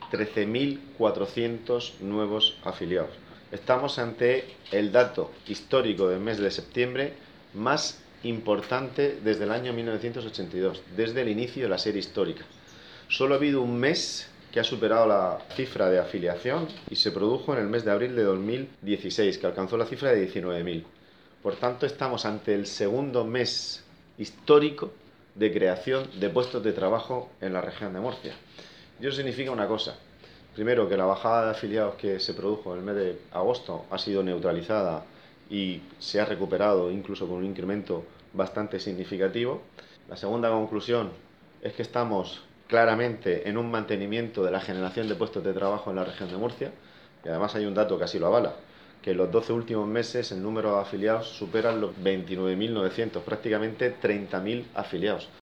13.400 nuevos afiliados. Estamos ante el dato histórico del mes de septiembre más importante desde el año 1982, desde el inicio de la serie histórica. Solo ha habido un mes que ha superado la cifra de afiliación y se produjo en el mes de abril de 2016, que alcanzó la cifra de 19.000. Por tanto, estamos ante el segundo mes histórico de creación de puestos de trabajo en la región de Murcia. Y eso significa una cosa. Primero, que la bajada de afiliados que se produjo en el mes de agosto ha sido neutralizada y se ha recuperado incluso con un incremento bastante significativo. La segunda conclusión es que estamos claramente en un mantenimiento de la generación de puestos de trabajo en la región de Murcia, y además hay un dato que así lo avala, que en los 12 últimos meses el número de afiliados supera los 29.900, prácticamente 30.000 afiliados.